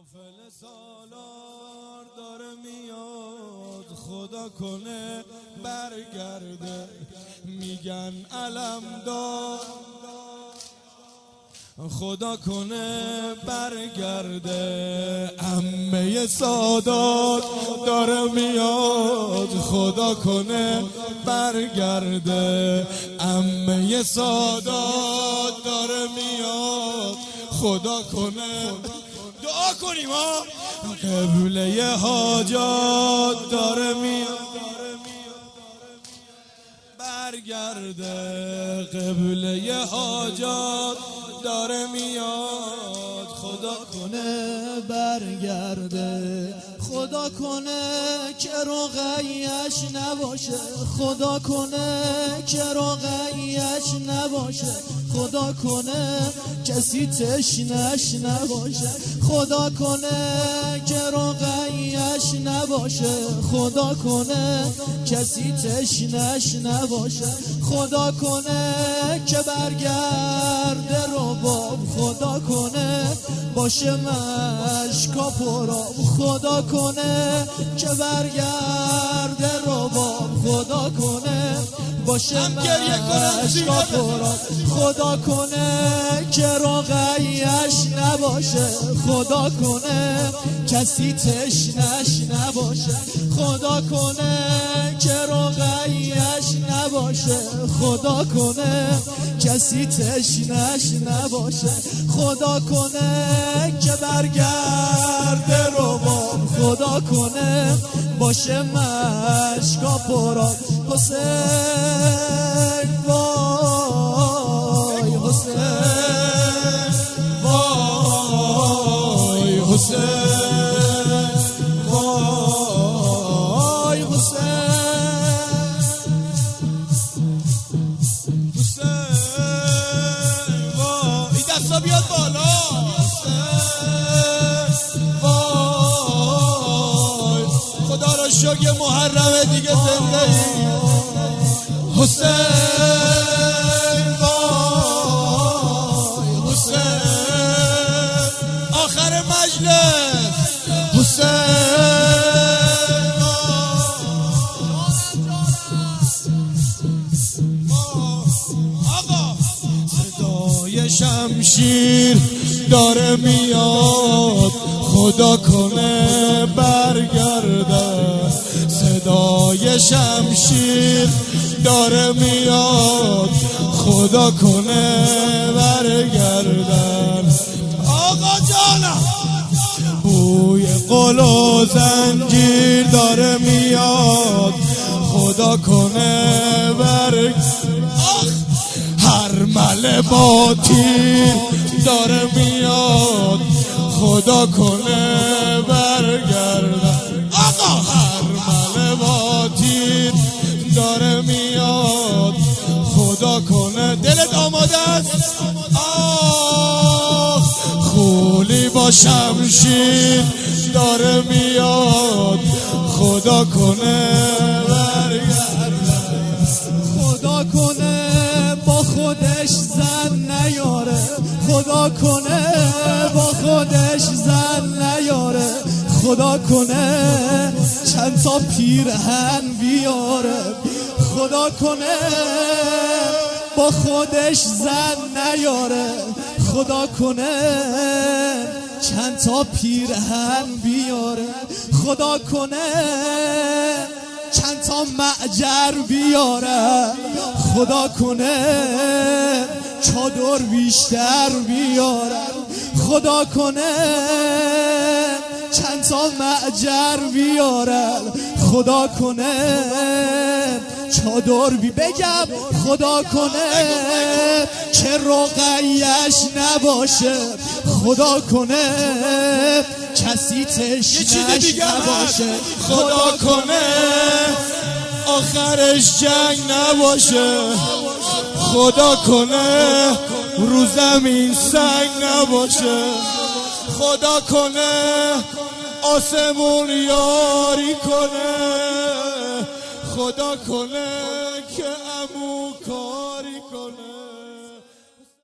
قافل سالار داره میاد، خدا کنه برگرده. میگن علم دار، خدا کنه برگرده. عمه سادات داره میاد، خدا کنه برگرده. عمه سادات داره میاد، خدا کنه. دعا کنیم ها. قبله حاجات داره میاد برگرده. قبله حاجات داره میاد، خدا کنه برگرده. خدا کنه که رقیش نباشه، خدا کنه که رقیش نباشه، خدا کنه کسی تشنش نباشه، خدا کنه که رقیش نباشه، خدا کنه کسی تشنش نباشه، خدا کنه که برگرده رباب، خدا کنه باشه مشکا پراب، خدا کنه که برگرده رباب، خدا کنه باشه مشکا پراب، خدا کنه که رقیش نباشه، خدا کنه کسی تشنش نباشه، خدا کنه که رقیش نباشه، خدا کنه کسی تشنش نباشه، خدا کنه که برگرده رباب، خدا کنه باشه مشکا پراب. حسین وای حسین، وای حسین، وای حسین، حسین وای. این دستا بیاد بالا. خدا را شکر محرمه دیگه زنده ای. حسین وای حسین، آخر مجلس. حسین آقا. صدای شمشیر داره میاد، خدا کنه برگرده. صدای شمشیر داره میاد، خدا کنه برگردن. آقا جانم بوی قل و زنجیر داره میاد، خدا کنه برگردن. هر مله با تیر داره میاد، خدا کنه برگردن. آقا هر مله با تیر داره میاد، خدا کنه. دلت آماده است؟ خولی با شمشیر داره میاد، خدا کنه برگردن. خدا کنه با خودش زن نیاره، خدا کنه با خودش زن نیاره، خدا کنه چند تا پیرهن بیاره، خدا کنه با خودش زن نیاره، خدا کنه چند تا پیرهن بیاره، خدا کنه چند تا معجر بیاره، خدا کنه چادر بیشتر بیاره، خدا کنه چند تا معجر بیاره، خدا کنه چادر بگم، خدا کنه که رقیش نباشه، خدا کنه کسی تشنش نباشه، خدا کنه آخرش جنگ نباشه، خدا کنه رو زمین سنگ نباشه، خدا کنه آسمون یاری کنه، خدا کنه